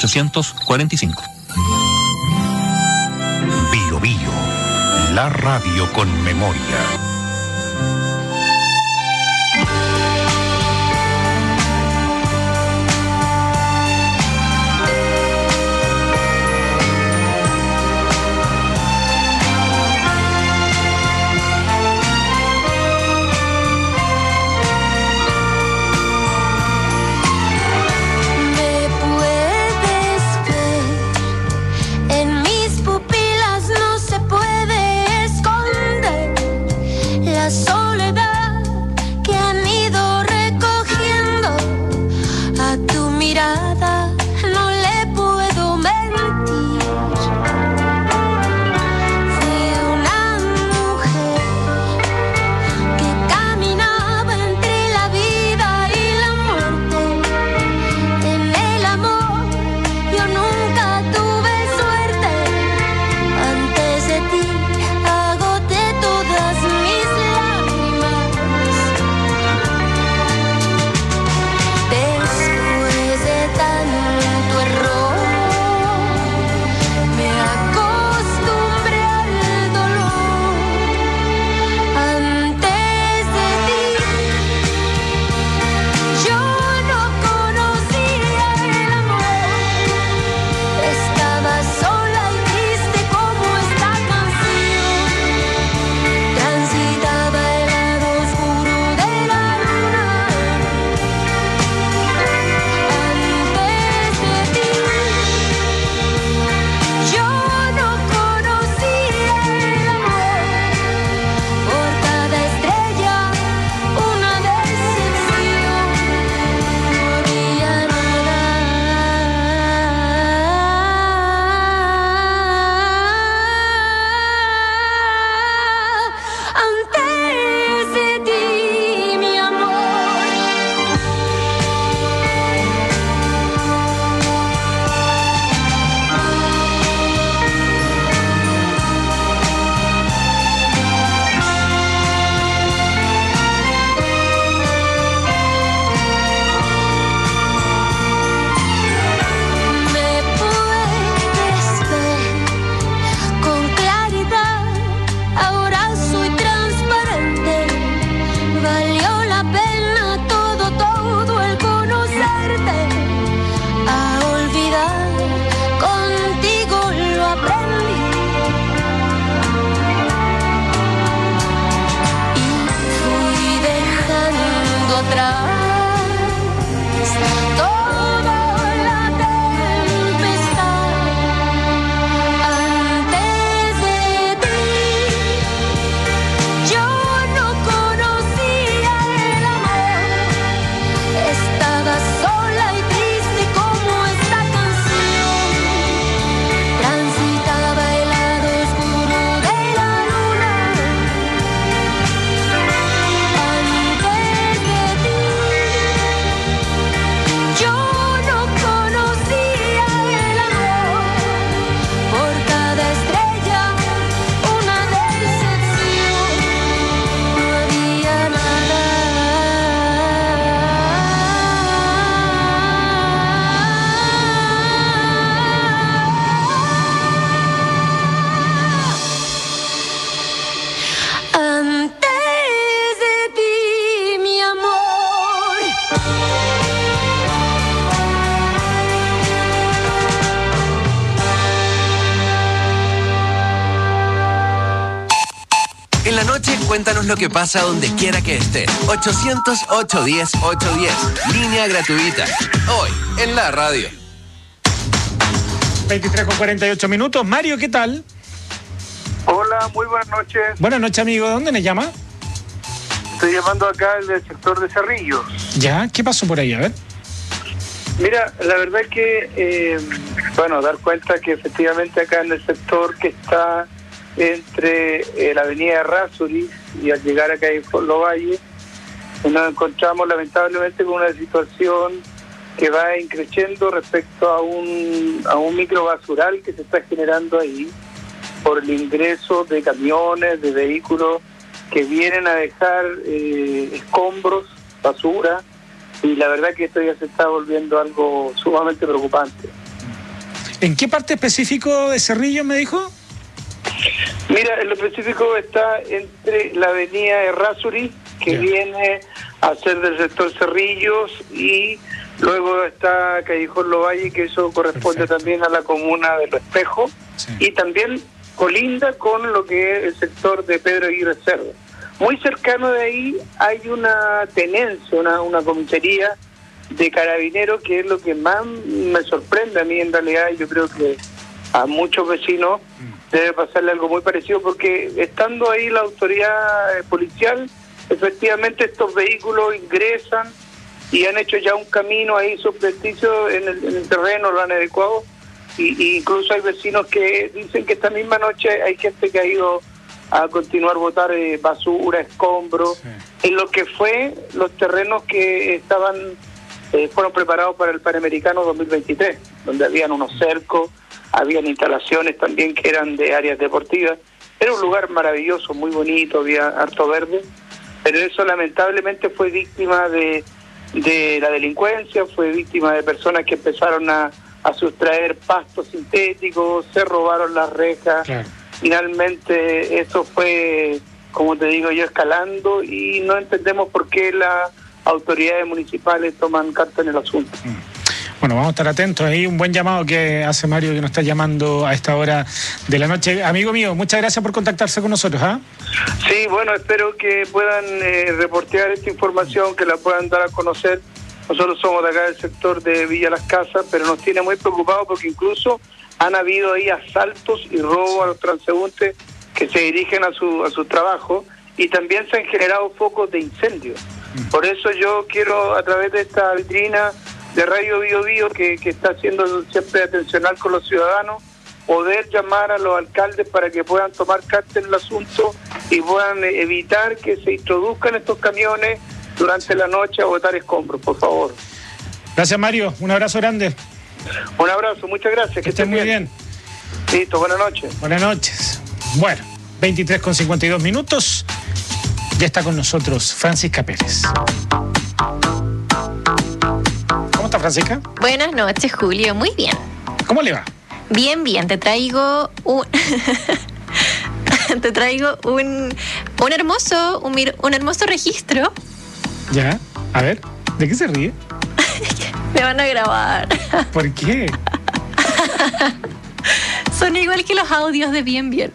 1845. Bio Bio, la radio con memoria. En mis pupilas no se puede esconder En la noche, cuéntanos lo que pasa donde quiera que estés. 800-810-810. Línea gratuita. Hoy, en la radio. 23:48 minutos. Mario, ¿qué tal? Hola, muy buenas noches. Buenas noches, amigo. ¿De dónde me llama? Estoy llamando acá del sector de Cerrillos. ¿Ya? ¿Qué pasó por ahí? A ver. Mira, la verdad es que, dar cuenta que efectivamente acá en el sector que está entre la avenida Errázuriz y al llegar acá en Lovalle, nos encontramos lamentablemente con una situación que va increciendo respecto a un micro basural que se está generando ahí por el ingreso de camiones, de vehículos que vienen a dejar escombros, basura, y la verdad que esto ya se está volviendo algo sumamente preocupante. ¿En qué parte específico de Cerrillos me dijo? Mira, en lo específico está entre la avenida Errázuriz, que viene a ser del sector Cerrillos, y luego está Callejón Lovalle, que eso corresponde también a la comuna de Los Espejos, y también colinda con lo que es el sector de Pedro Aguirre Cerda. Muy cercano de ahí hay una tenencia, una comisaría de carabineros, que es lo que más me sorprende a mí en realidad. Yo creo que a muchos vecinos debe pasarle algo muy parecido, porque estando ahí la autoridad policial, efectivamente estos vehículos ingresan y han hecho ya un camino ahí subrepticio en el terreno, lo han adecuado, y incluso hay vecinos que dicen que esta misma noche hay gente que ha ido a continuar botar basura, escombros, en lo que fue los terrenos que estaban fueron preparados para el Panamericano 2023, donde habían unos cercos, habían instalaciones también que eran de áreas deportivas. Era un lugar maravilloso, muy bonito, había harto verde, pero eso lamentablemente fue víctima de la delincuencia, fue víctima de personas que empezaron a sustraer pastos sintéticos, se robaron las rejas. Claro. Finalmente esto fue, como te digo yo, escalando, y no entendemos por qué las autoridades municipales toman carta en el asunto. Bueno, vamos a estar atentos. Ahí un buen llamado que hace Mario, que nos está llamando a esta hora de la noche. Amigo mío, muchas gracias por contactarse con nosotros. Sí, bueno, espero que puedan reportear esta información, que la puedan dar a conocer. Nosotros somos de acá del sector de Villa Las Casas, pero nos tiene muy preocupados porque incluso han habido ahí asaltos y robos a los transeúntes que se dirigen a su trabajo, y también se han generado focos de incendio. Por eso yo quiero, a través de esta vitrina de Radio Bio Bio, que está siendo siempre atencional con los ciudadanos, poder llamar a los alcaldes para que puedan tomar carta en el asunto y puedan evitar que se introduzcan estos camiones durante la noche a botar escombros, por favor. Gracias, Mario. Un abrazo grande. Un abrazo, muchas gracias. Que estén muy bien. Listo, buenas noches. Buenas noches. Bueno, 23:52 minutos. Ya está con nosotros Francisca Pérez. ¿Cómo está, Francisca? Buenas noches, Julio. Muy bien. ¿Cómo le va? Bien, bien. Te traigo un hermoso registro. Ya. A ver, ¿de qué se ríe? Me van a grabar. ¿Por qué? Son igual que los audios de Bien Bien.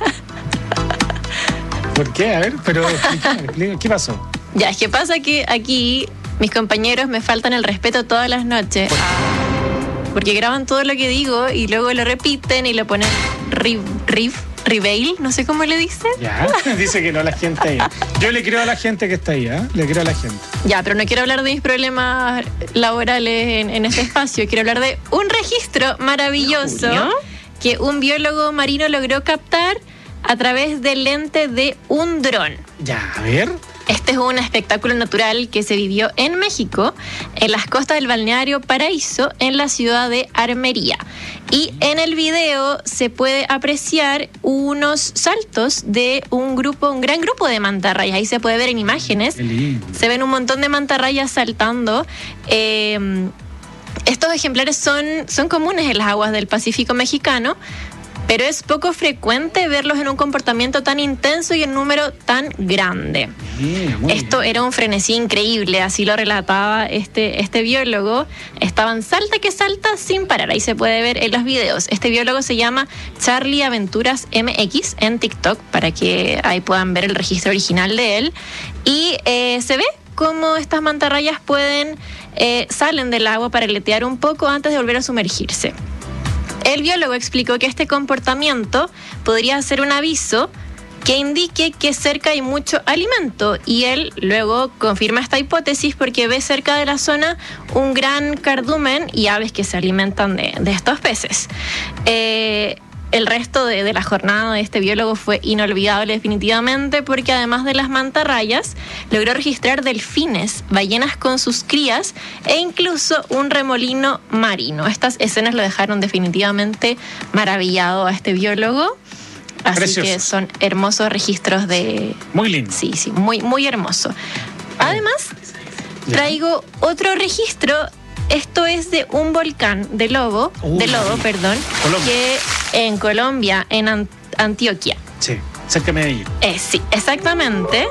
¿Por qué? A ver, pero ¿qué pasó? Ya, es que pasa que aquí mis compañeros me faltan el respeto todas las noches. Porque graban todo lo que digo y luego lo repiten y lo ponen reveal, no sé cómo le dice. Ya, dice que no la gente ahí. Yo le creo a la gente que está ahí, le creo a la gente. Ya, pero no quiero hablar de mis problemas laborales en este espacio. Quiero hablar de un registro maravilloso que un biólogo marino logró captar a través del lente de un dron. Ya, a ver. Este es un espectáculo natural que se vivió en México, en las costas del balneario Paraíso, en la ciudad de Armería. Y en el video se puede apreciar unos saltos de un gran grupo de mantarrayas. Ahí se puede ver en imágenes. Se ven un montón de mantarrayas saltando. Estos ejemplares son comunes en las aguas del Pacífico mexicano, pero es poco frecuente verlos en un comportamiento tan intenso y en número tan grande. Esto era un frenesí increíble, así lo relataba este biólogo. Estaban salta que salta sin parar, ahí se puede ver en los videos. Este biólogo se llama Charlie Aventuras MX en TikTok, para que ahí puedan ver el registro original de él. Y se ve cómo estas mantarrayas salen del agua para aletear un poco antes de volver a sumergirse. El biólogo explicó que este comportamiento podría ser un aviso que indique que cerca hay mucho alimento, y él luego confirma esta hipótesis porque ve cerca de la zona un gran cardumen y aves que se alimentan de estos peces. El resto de la jornada de este biólogo fue inolvidable definitivamente, porque además de las mantarrayas logró registrar delfines, ballenas con sus crías e incluso un remolino marino. Estas escenas lo dejaron definitivamente maravillado a este biólogo. Así Preciosos. Que son hermosos registros de... Muy lindo. Sí, muy, muy hermoso. Además, traigo otro registro. Esto es de un volcán de lodo, Colombia. Que en Colombia, en Antioquia. Sí, cerca de Medellín. Sí, exactamente.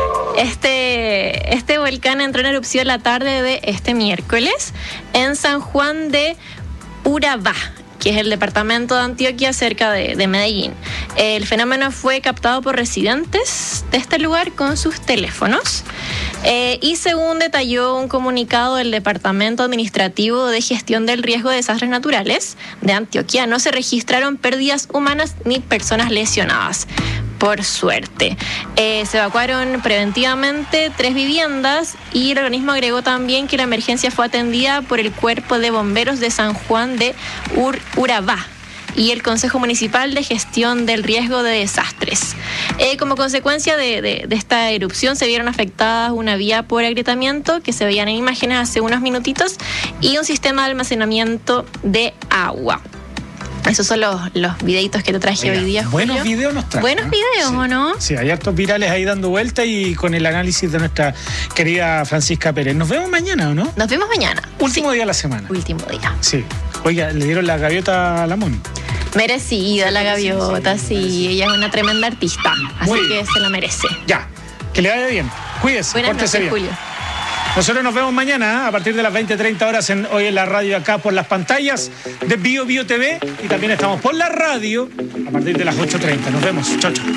Este volcán entró en erupción la tarde de este miércoles en San Juan de Urabá, que es el departamento de Antioquia, cerca de Medellín. El fenómeno fue captado por residentes de este lugar con sus teléfonos. Y según detalló un comunicado del Departamento Administrativo de Gestión del Riesgo de Desastres Naturales de Antioquia, no se registraron pérdidas humanas ni personas lesionadas, por suerte. Se evacuaron preventivamente 3 viviendas, y el organismo agregó también que la emergencia fue atendida por el Cuerpo de Bomberos de San Juan de Urabá y el Consejo Municipal de Gestión del Riesgo de Desastres. Como consecuencia de esta erupción se vieron afectadas una vía por agrietamiento, que se veían en imágenes hace unos minutitos, y un sistema de almacenamiento de agua. Esos son los videitos que te traje hoy día, Julio. Buenos videos nos traen. Buenos videos, sí. ¿O no? Sí, hay hartos virales ahí dando vuelta, y con el análisis de nuestra querida Francisca Pérez. Nos vemos mañana, ¿o no? Nos vemos mañana. Último día de la semana. Último día. Sí. Oiga, le dieron la gaviota a la Moni. Merecida la gaviota, sí. Ella es una tremenda artista, así que se la merece. Ya, que le vaya bien. Cuídese, Buenas pórtese noches, bien. Julio. Nosotros nos vemos mañana a partir de las 20:30 horas hoy en la radio, acá por las pantallas de Bio TV, y también estamos por la radio a partir de las 8:30. Nos vemos. Chao, chao.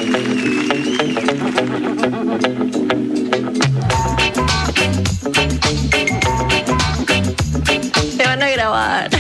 Te van a grabar.